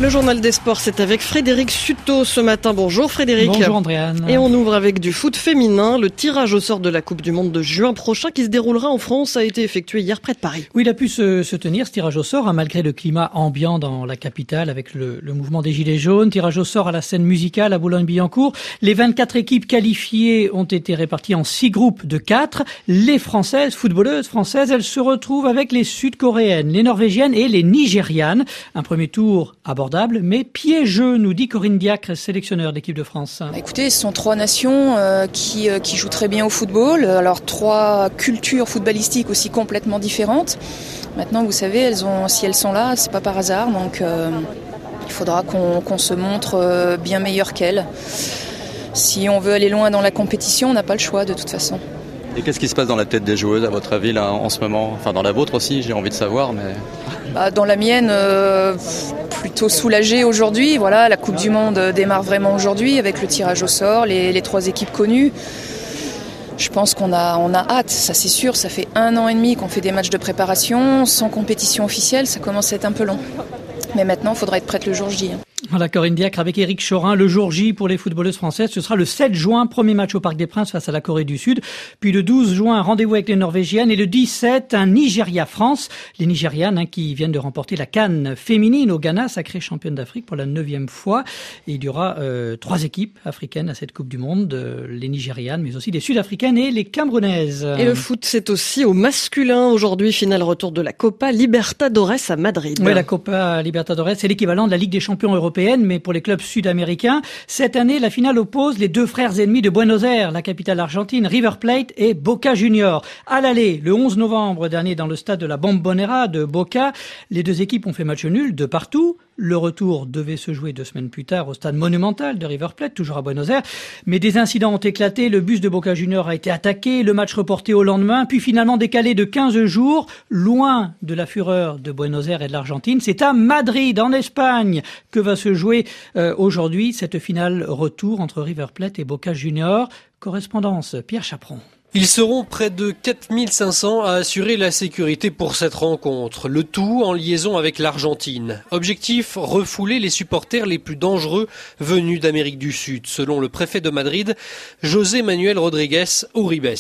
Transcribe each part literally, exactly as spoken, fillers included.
Le journal des sports, c'est avec Frédéric Suto ce matin. Bonjour Frédéric. Bonjour Andréane. Et on ouvre avec du foot féminin. Le tirage au sort de la Coupe du Monde de juin prochain qui se déroulera en France a été effectué hier près de Paris. Oui, il a pu se, se tenir ce tirage au sort hein, malgré le climat ambiant dans la capitale avec le, le mouvement des Gilets jaunes. Tirage au sort à la scène musicale à Boulogne-Billancourt. Les vingt-quatre équipes qualifiées ont été réparties en six groupes de quatre. Les Françaises, footballeuses françaises, elles se retrouvent avec les Sud-Coréennes, les Norvégiennes et les Nigérianes. Un premier tour abordable, mais piégeux, nous dit Corinne Diacre, sélectionneur d'équipe de France. Écoutez, ce sont trois nations euh, qui, euh, qui jouent très bien au football. Alors trois cultures footballistiques aussi complètement différentes. Maintenant, vous savez, elles ont, si elles sont là, c'est pas par hasard. Donc, euh, il faudra qu'on, qu'on se montre euh, bien meilleur qu'elles. Si on veut aller loin dans la compétition, on n'a pas le choix de toute façon. Et qu'est-ce qui se passe dans la tête des joueuses à votre avis là en ce moment ? Enfin dans la vôtre aussi, j'ai envie de savoir. Mais bah, dans la mienne, euh, plutôt soulagée aujourd'hui. Voilà, la Coupe du Monde démarre vraiment aujourd'hui avec le tirage au sort, les, les trois équipes connues. Je pense qu'on a, on a hâte, ça c'est sûr. Ça fait un an et demi qu'on fait des matchs de préparation sans compétition officielle. Ça commence à être un peu long. Mais maintenant, il faudra être prête le jour J. Voilà, Corinne Diacre avec Éric Chorin. Le jour J pour les footballeuses françaises, ce sera le sept juin, premier match au Parc des Princes face à la Corée du Sud. Puis le douze juin, rendez-vous avec les Norvégiennes. Et le dix-sept, un Nigeria-France. Les Nigérianes hein, qui viennent de remporter la CAN féminine au Ghana, sacrée championne d'Afrique pour la neuvième fois. Et il y aura euh, trois équipes africaines à cette Coupe du Monde. Euh, les Nigérianes, mais aussi les Sud-Africaines et les Camerounaises. Et le foot, c'est aussi au masculin. Aujourd'hui, finale retour de la Copa Libertadores à Madrid. Oui, la Copa Libertadores, c'est l'équivalent de la Ligue des champions européenne, mais pour les clubs sud-américains. Cette année, la finale oppose les deux frères ennemis de Buenos Aires, la capitale argentine, River Plate et Boca Juniors. À l'aller, le onze novembre dernier, dans le stade de la Bombonera de Boca, les deux équipes ont fait match nul de partout. Le retour devait se jouer deux semaines plus tard au stade monumental de River Plate, toujours à Buenos Aires. Mais des incidents ont éclaté, le bus de Boca Juniors a été attaqué, le match reporté au lendemain, puis finalement décalé de quinze jours, loin de la fureur de Buenos Aires et de l'Argentine. C'est à Madrid, en Espagne, que va se jouer euh, aujourd'hui cette finale retour entre River Plate et Boca Juniors. Correspondance, Pierre Chaperon. Ils seront près de quatre mille cinq cents à assurer la sécurité pour cette rencontre, le tout en liaison avec l'Argentine. Objectif, refouler les supporters les plus dangereux venus d'Amérique du Sud, selon le préfet de Madrid, José Manuel Rodríguez Uribes.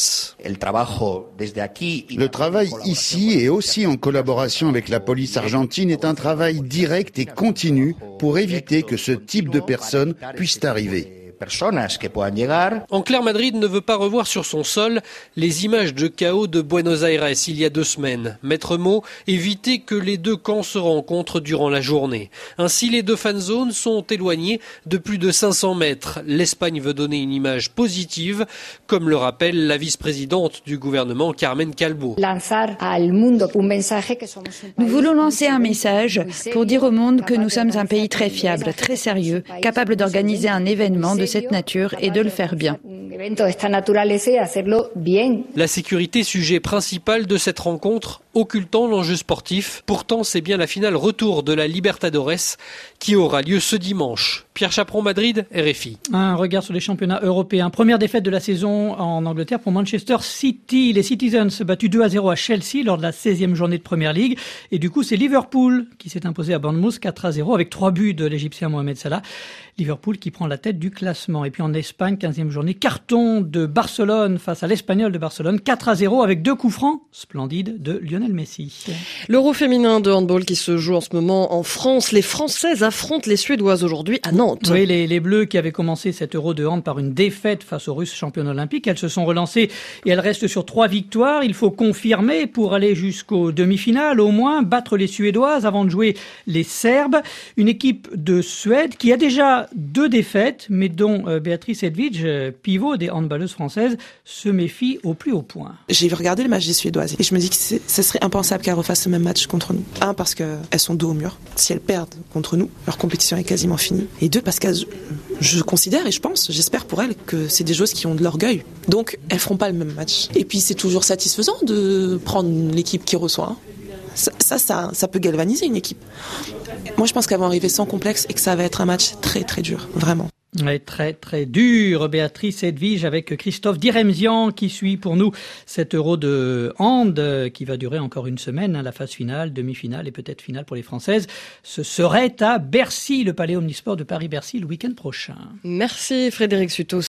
Le travail ici et aussi en collaboration avec la police argentine est un travail direct et continu pour éviter que ce type de personnes puissent arriver. En clair, Madrid ne veut pas revoir sur son sol les images de chaos de Buenos Aires il y a deux semaines. Maître mot, éviter que les deux camps se rencontrent durant la journée. Ainsi, les deux fan zones sont éloignées de plus de cinq cents mètres. L'Espagne veut donner une image positive, comme le rappelle la vice-présidente du gouvernement, Carmen Calvo. Nous voulons lancer un message pour dire au monde que nous sommes un pays très fiable, très sérieux, capable d'organiser un événement de cette nature et de le faire bien. La sécurité, sujet principal de cette rencontre, occultant l'enjeu sportif. Pourtant, c'est bien la finale retour de la Libertadores qui aura lieu ce dimanche. Pierre Chaperon, Madrid, R F I. Un regard sur les championnats européens. Première défaite de la saison en Angleterre pour Manchester City. Les Citizens battus deux à zéro à Chelsea lors de la seizième journée de Première Ligue. Et du coup, c'est Liverpool qui s'est imposé à Bournemouth quatre à zéro avec trois buts de l'Égyptien Mohamed Salah. Liverpool qui prend la tête du classement. Et puis en Espagne, quinzième journée, carton de Barcelone face à l'Espagnol de Barcelone, quatre à zéro avec deux coups francs splendides de Lionel Messi. L'Euro féminin de handball qui se joue en ce moment en France. Les Françaises affrontent les Suédoises aujourd'hui à Nantes. Oui, les, les Bleus qui avaient commencé cet Euro de hand par une défaite face aux Russes championnes olympiques, elles se sont relancées et elles restent sur trois victoires. Il faut confirmer pour aller jusqu'aux demi-finales, au moins battre les Suédoises avant de jouer les Serbes. Une équipe de Suède qui a déjà deux défaites, mais dont euh, Béatrice Edvige, euh, pivot des handballeuses françaises, se méfie au plus haut point. J'ai regardé le match des Suédoises et je me dis que c'est, ce serait impensable qu'elles refassent le même match contre nous. Un, parce qu'elles sont dos au mur. Si elles perdent contre nous, leur compétition est quasiment finie. Et deux, parce que je considère et je pense, j'espère pour elles, que c'est des joueuses qui ont de l'orgueil. Donc, elles feront pas le même match. Et puis, c'est toujours satisfaisant de prendre l'équipe qui reçoit. Ça, ça, ça, ça peut galvaniser une équipe. Moi, je pense qu'elles vont arriver sans complexe et que ça va être un match très, très dur, vraiment. Ouais, très très dur, Béatrice Edwige, avec Christophe Diremzian qui suit pour nous cet Euro de hand qui va durer encore une semaine, hein, la phase finale, demi-finale et peut-être finale pour les Françaises. Ce serait à Bercy, le Palais Omnisport de Paris-Bercy le week-end prochain. Merci Frédéric Sutos.